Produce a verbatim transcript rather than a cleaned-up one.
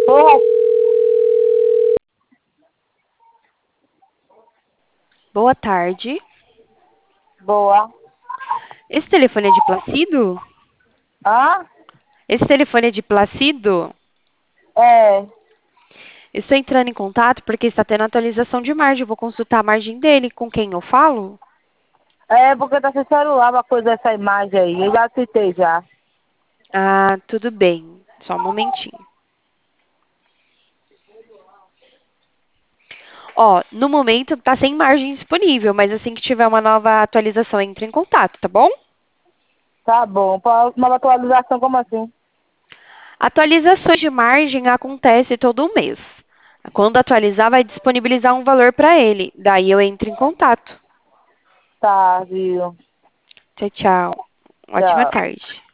Porra, Boa tarde. boa. Esse telefone é de Placido? Hã? Esse telefone é de Placido? É. Estou entrando em contato porque está tendo atualização de margem. Eu vou consultar a margem dele. Com quem eu falo? É porque tá sem celular pra coisa essa imagem aí. Eu já citei já. Ah, tudo bem. Só um momentinho. Ó, no momento está sem margem disponível, mas assim que tiver uma nova atualização, entre em contato, tá bom? Tá bom. Pra nova atualização, como assim? Atualizações de margem acontecem todo mês. Quando atualizar, vai disponibilizar um valor para ele. Daí eu entro em contato. Tá, viu? Tchau, tchau. Ótima Tchau. tarde.